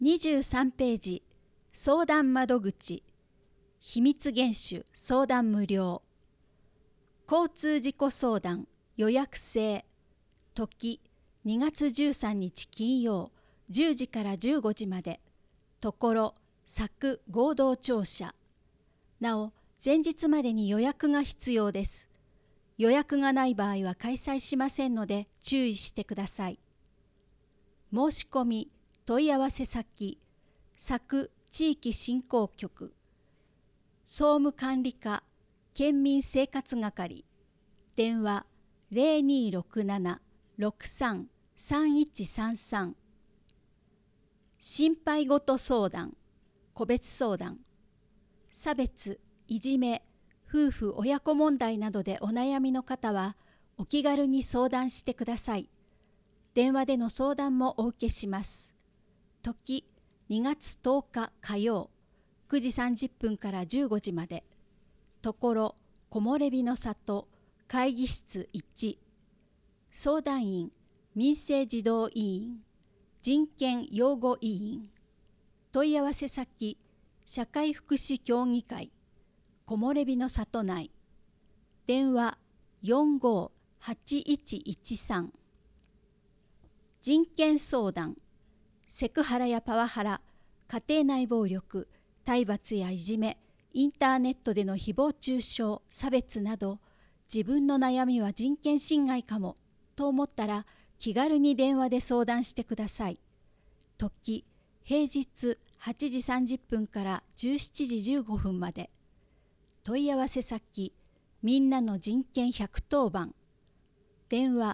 23ページ、相談窓口、秘密厳守、相談無料。交通事故相談、予約制。時、2月13日金曜、10時から15時まで。ところ、佐合同庁舎。なお、前日までに予約が必要です。予約がない場合は開催しませんので注意してください。申し込み、問い合わせ先、佐地域振興局、総務管理課、県民生活係、電話0267-63-3133。心配ごと相談、個別相談、差別、いじめ、夫婦親子問題などでお悩みの方はお気軽に相談してください。電話での相談もお受けします。時、2月10日火曜、9時30分から15時まで。ところ、木漏れ日の里、会議室1。相談員、民生児童委員、人権擁護委員。問い合わせ先、社会福祉協議会、木漏れ日の里内。電話458113。人権相談、セクハラやパワハラ、家庭内暴力、体罰やいじめ、インターネットでの誹謗中傷、差別など、自分の悩みは人権侵害かもと思ったら気軽に電話で相談してください。時、平日8時30分から17時15分まで。問い合わせ先、みんなの人権110番。電話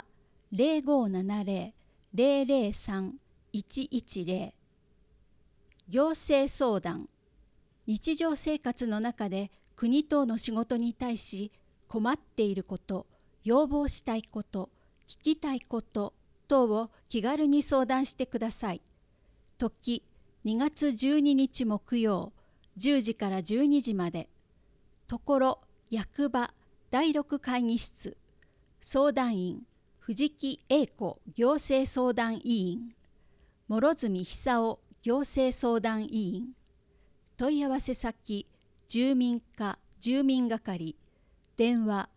0570-003-110。行政相談。日常生活の中で国等の仕事に対し困っていること、要望したいこと、聞きたいこと等を気軽に相談してください。時、2月12日木曜、10時から12時まで。ところ、役場第6会議室。相談員、藤木英子行政相談委員、諸角久夫行政相談委員。問い合わせ先、住民課住民係、電話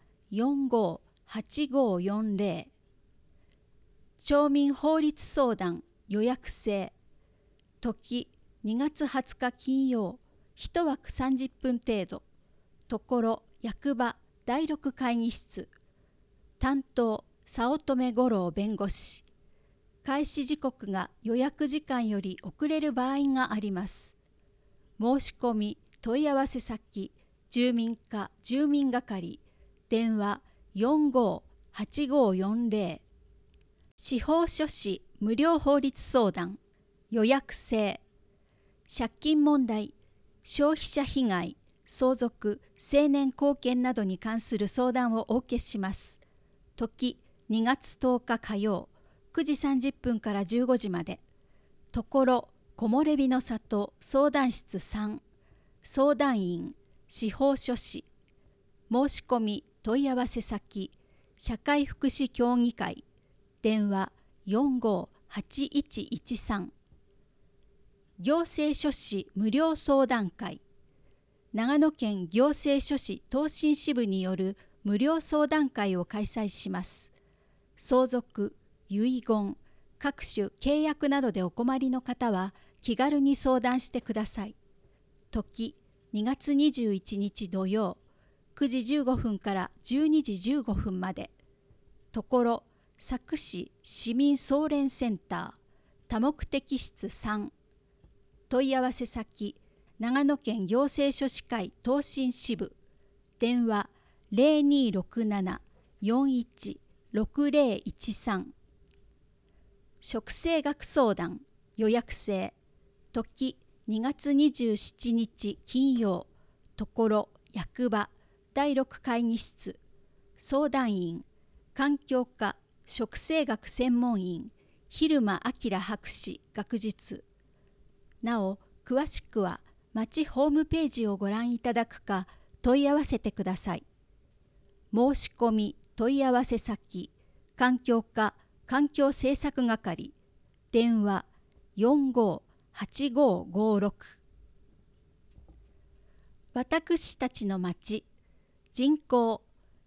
458540。町民法律相談予約制。時、2月20日金曜、1枠30分程度。ところ、役場第6会議室。担当、早乙女五郎弁護士。開始時刻が予約時間より遅れる場合があります。申し込み、問い合わせ先、住民課住民係、電話458540。司法書士無料法律相談、予約制。借金問題、消費者被害、相続、成年後見などに関する相談をお受けします。時、2月10日火曜、9時30分から15時まで。ところ、木漏れ日の里相談室3。相談員、司法書士。申し込み、問い合わせ先、社会福祉協議会。電話458113。行政書士無料相談会。長野県行政書士東進支部による無料相談会を開催します。相続、遺言、各種契約などでお困りの方は気軽に相談してください。時、2月21日土曜、9時15分から12時15分まで。ところ、佐久市市民総連センター、多目的室3。問い合わせ先、長野県行政書士会東進支部。電話0267-416013。食生学相談予約制。時、2月27日金曜。ところ、役場第6会議室。相談員、環境課食生学専門員、蛭間明博士学術。なお、詳しくは町ホームページをご覧いただくか問い合わせてください。申し込み問い合わせ先、環境課環境政策係、電話 8556。私たちの町、人口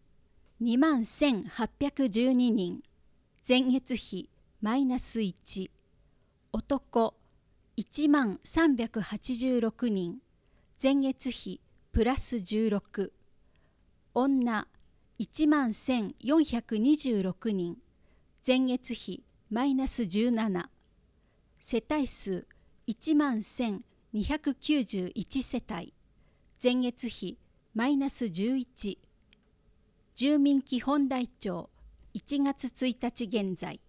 21,812人、前月比マイナス1、男1386人、前月比プラス16、女11,426人、前月比マイナス17、世帯数11,291世帯、前月比マイナス11、住民基本台帳1月1日現在。